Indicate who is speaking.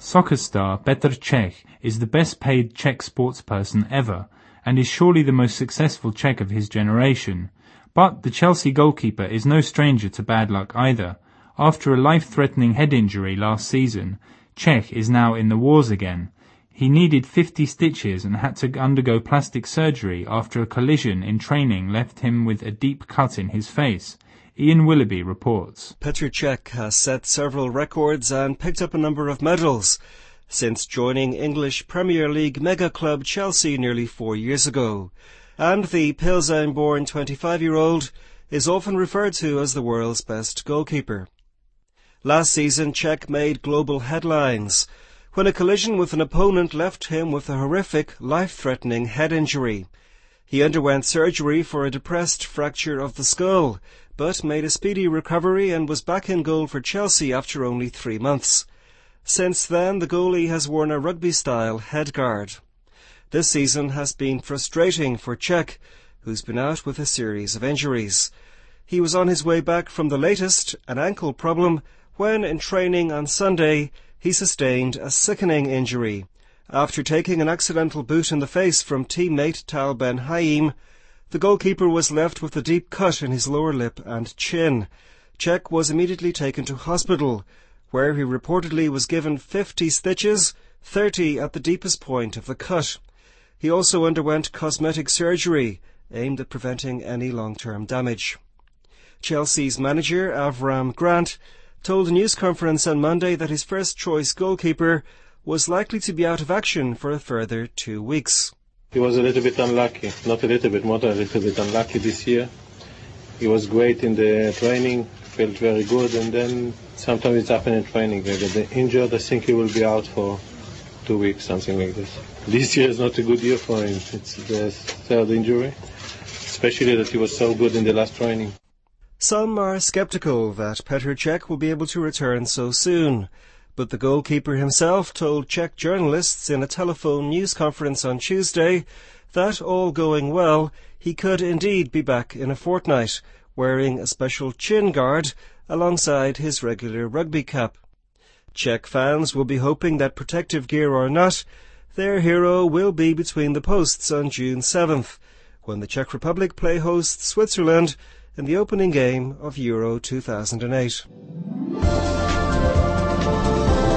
Speaker 1: Soccer star Petr Cech is the best paid Czech sportsperson ever and is surely the most successful Czech of his generation. But the Chelsea goalkeeper is no stranger to bad luck either. After a life-threatening head injury last season, Cech is now in the wars again. He needed 50 stitches and had to undergo plastic surgery after a collision in training left him with a deep cut in his face. Ian Willoughby reports.
Speaker 2: Petr Cech has set several records and picked up a number of medals since joining English Premier League mega club Chelsea nearly 4 years ago. And the Pilsen-born 25-year-old is often referred to as the world's best goalkeeper. Last season, Cech made global headlines when a collision with an opponent left him with a horrific, life-threatening head injury. He underwent surgery for a depressed fracture of the skull, but made a speedy recovery and was back in goal for Chelsea after only 3 months. Since then, the goalie has worn a rugby-style headguard. This season has been frustrating for Cech, who's been out with a series of injuries. He was on his way back from the latest, an ankle problem, when in training on Sunday he sustained a sickening injury. After taking an accidental boot in the face from teammate Tal Ben Haim, the goalkeeper was left with a deep cut in his lower lip and chin. Cech was immediately taken to hospital, where he reportedly was given 50 stitches, 30 at the deepest point of the cut. He also underwent cosmetic surgery, aimed at preventing any long-term damage. Chelsea's manager, Avram Grant, told a news conference on Monday that his first-choice goalkeeper was likely to be out of action for a further 2 weeks.
Speaker 3: He was a little bit unlucky, not a little bit, more than a little bit unlucky this year. He was great in the training, felt very good, and then sometimes it's happened in training. They get injured. I think he will be out for 2 weeks, something like this. This year is not a good year for him. It's the third injury, especially that he was so good in the last training.
Speaker 2: Some are sceptical that Petr Cech will be able to return so soon, but the goalkeeper himself told Czech journalists in a telephone news conference on Tuesday that, all going well, he could indeed be back in a fortnight, wearing a special chin guard alongside his regular rugby cap. Czech fans will be hoping that, protective gear or not, their hero will be between the posts on June 7th, when the Czech Republic play host Switzerland in the opening game of Euro 2008.